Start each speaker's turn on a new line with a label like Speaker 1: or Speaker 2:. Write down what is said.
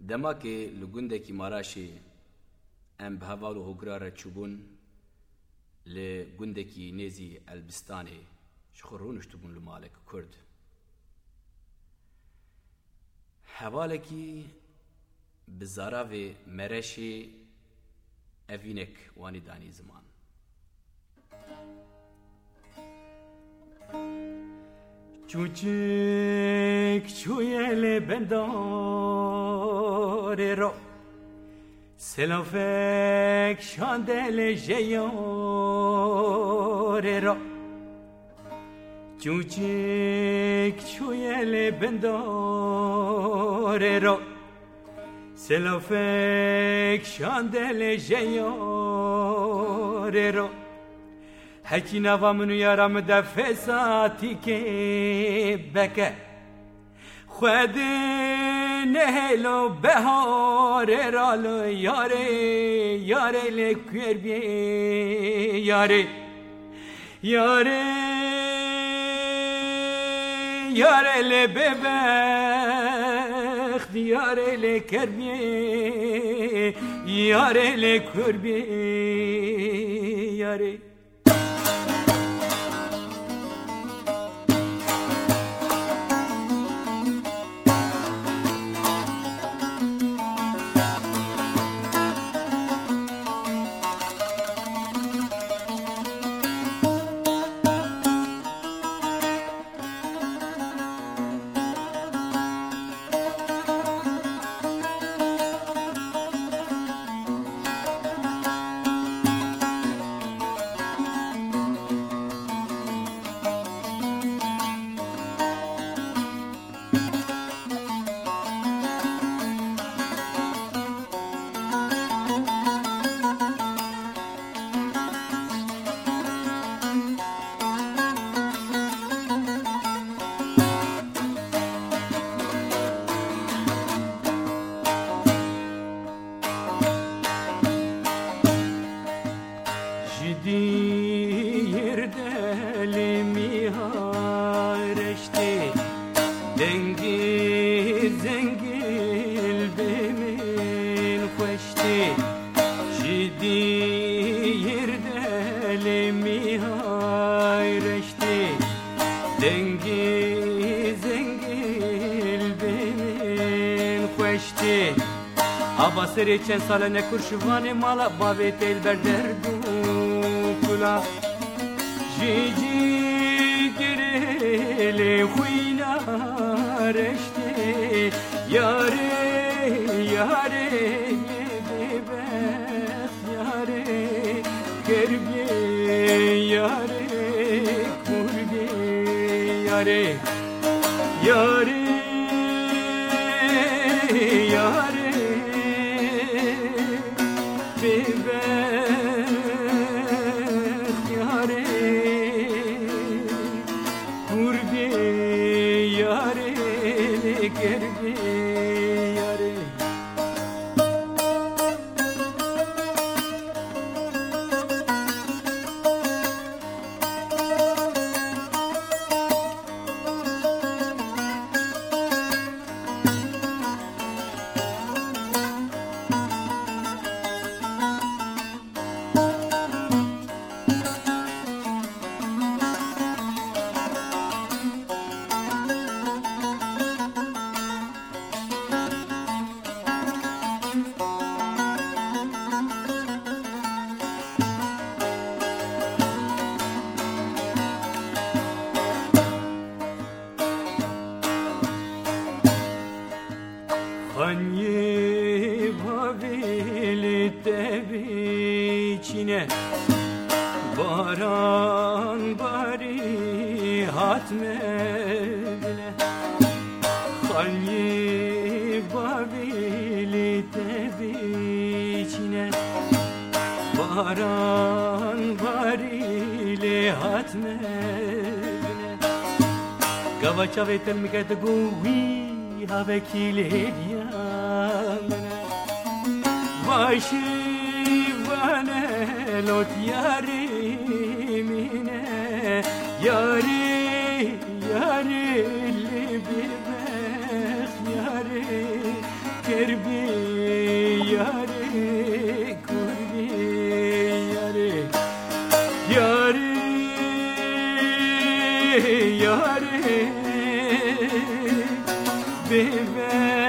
Speaker 1: دماکê li gundekî Maraşê em bi heval û hogira re çûbûn li gundekî nêzî Elbistanê ji xwe rûniştibûn li malek Kurd. Hevalekî bi zaravê Mereşê evînek wanî danî ziman.
Speaker 2: Çuçik çuyele bendare ro Selafek şandele jeyare ro Çuçik çuyele bendare ro Selafek şandele jeyare ro Heki nava minu yaram da fesati ke beke Khwede nehelo behare ralo yare yare le kwerbiye yare yare yare le bebekht yare le kerbiye yare le kwerbiye yare Abasere çen sale ne kurşuvane mala bavet el berderdu kula Jiji direle huyna reşte yare yare bebek yare kerbiye yare kurbiye yare yare yare Baran bari hatmedine Halye babili tebiçine Baran bari hatmedine Gavaça vetel mikete guvi havekile diyamene Başı bana lot yarimine Yari yari li bibek yari کربی یاری کربی یاری یاری یاری به